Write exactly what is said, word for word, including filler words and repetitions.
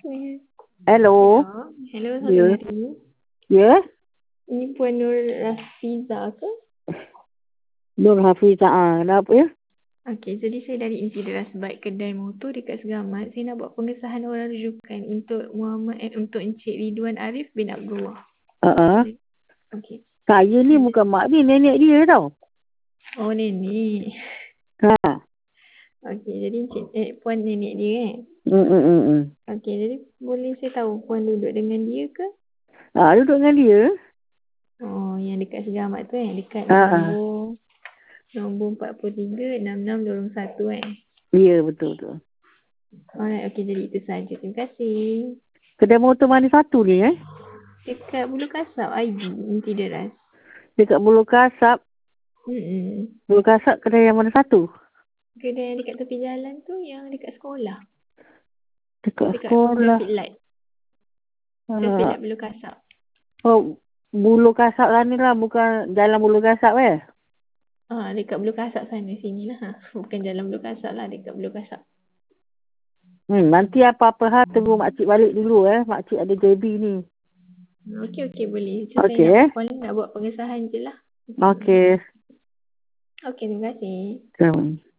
Hello. Hello. Hello, selamat Ya. hari. Ya. Ini Puan Nur Rafiza ke? Nur Hafizah. Ah, kenapa ya? Okey, jadi saya dari Insideras Baik Kedai Motor dekat Segamat. Saya nak buat pengesahan orang rujukan untuk Muhammad eh, untuk Encik Ridwan Arif bin Abdullah. Uh -uh. Okey. Saya ni bukan mak dia, nenek dia tau. Oh, nenek. Ha. Okey, jadi Encik eh, Puan nenek dia kan? Hmm, hmm, hmm, hmm. Okey, jadi boleh saya tahu Puan duduk dengan dia ke? Ha, duduk dengan dia. Oh, yang dekat Segamat tu kan? Dekat Ha. nombor nombor empat tiga enam enam dua satu kan? Ya, betul betul. Alright, okey, jadi itu saja. Terima kasih. Kedai motor mana satu ni eh? Dekat Bulu Kasap, I D, Inti Deras. Dekat Bulu Kasap. Hmm. Bulu Kasap kedai yang mana satu? Kedai yang dekat tepi jalan tu yang dekat sekolah. Dekat Dekat sekolah. traffic light. Traffic Ha. light Bulu Kasap. Oh, Bulu Kasap lah ni lah. Bukan jalan Bulu Kasap eh? Ah, dekat Bulu Kasap sana sini lah. Bukan jalan Bulu Kasap lah, dekat Bulu Kasap. Hmm, nanti apa-apa hal tunggu makcik balik dulu eh. Makcik ada J B ni. Okey, okey, boleh. So, Okey saya eh. nak, nak buat pengesahan je lah. Okey. Okey, terima kasih. Terima kasih.